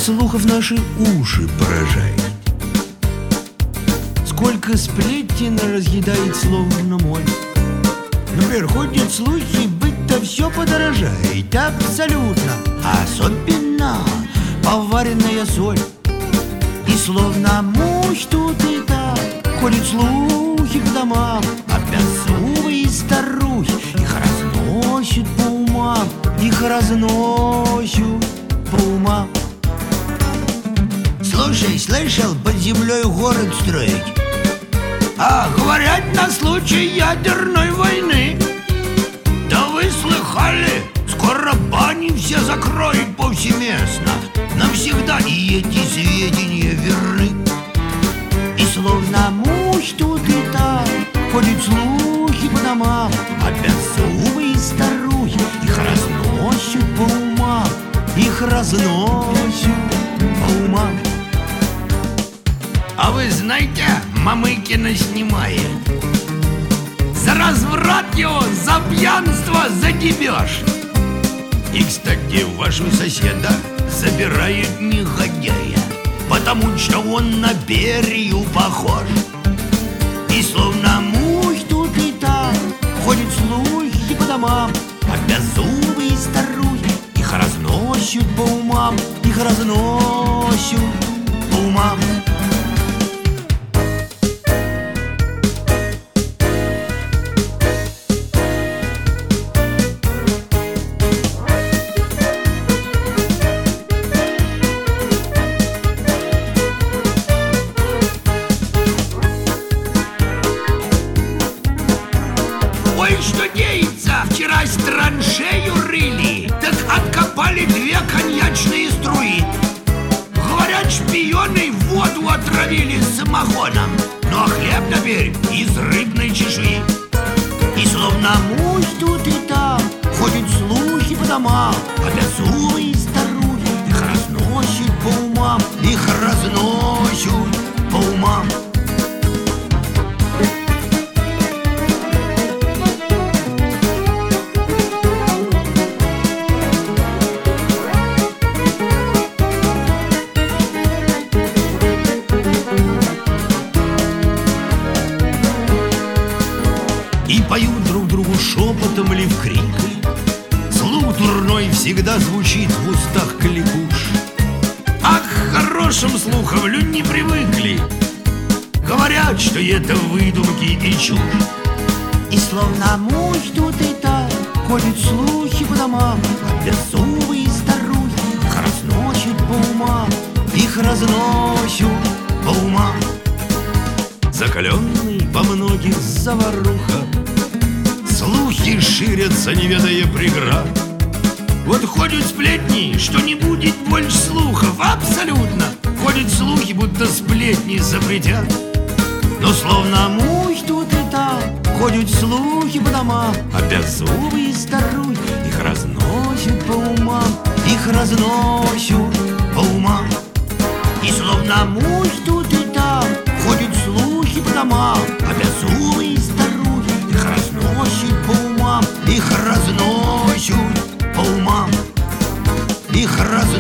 слухов наши уши поражает. Сколько сплетен разъедает словно моль. Например, ходят слухи, быть-то все подорожает. Абсолютно, особенно поваренная соль. И словно муж тут и там ходят слухи по домам. Обязувые старухи их разносят по умам. Их разносят по умам. Слушай, слышал, под землей город строить? А говорят, на случай ядерной войны. Да вы слыхали, скоро бани все закроют повсеместно. Навсегда и эти сведения верны. И словно муж тут и там ходят слухи по домам. Обязувые старухи их разносят по умам. Их разносят по умам. А вы знаете, Мамыкина снимает за разврат его, за пьянство, за дебеж. И, кстати, вашего соседа забирают негодяя, потому что он на Берию похож. И словно муж тут и там ходят слухи по домам. Обязувые старухи их разносят по умам. Их разносят по умам. Что деется? Вчера траншею рыли, так откопали 2 коньячные струи. Говорят, шпионы воду отравили самогоном, ну а хлеб теперь из рыбной чешуи. И словно муж тут и там ходят слухи по домам. Обязувые старухи их разносят по умам. Их разносят по умам. И поют друг другу шепотом или вкрикли. Слух дурной всегда звучит в устах кликуш. А к хорошим слухам люди не привыкли. Говорят, что это выдумки и чушь. И словно муж тут и там ходят слухи по домам. Обязувые старухи их разносят по умам. Их разносят по умам. Закаленный по многих заваруха, слухи ширятся, не ведая преград. Вот ходят сплетни, что не будет больше слухов. Абсолютно. Ходят слухи, будто сплетни запретят. Но словно муж тут и там ходят слухи по домам. Обязувые старухи их разносят по умам. Их разносят по умам. И словно муж тут и там ходят слухи по домам. Обязувые старухи их разносят по умам. Их разносят по умам. Их разносят